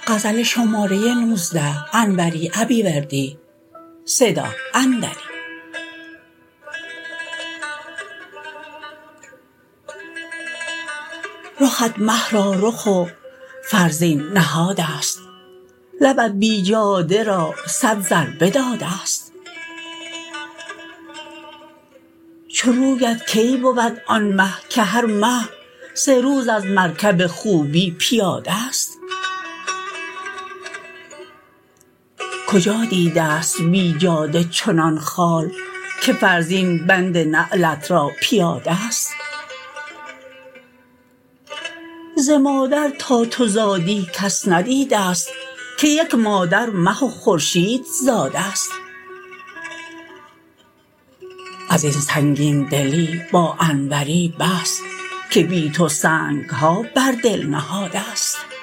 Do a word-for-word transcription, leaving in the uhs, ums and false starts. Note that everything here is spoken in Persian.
غزل شماره نوزده انوری ابیوردی صدا اندری. رخت مه را رخ و فرزین نهاد است، لبت بیجاده را صد ضربه داد است. چو رویت کی بود آن مه که هر مه سه روز از مرکب خوبی پیاده است. کجا دیده ست بیجاده چنان خال که فرزین بند نعلت را پیاده است. ز مادر تا تو زادی کس ندیده ست که یک مادر مه و خورشید زاده است. از این سنگین دلی با انوری بس که بی تو سنگ ها بر دل نهاده است.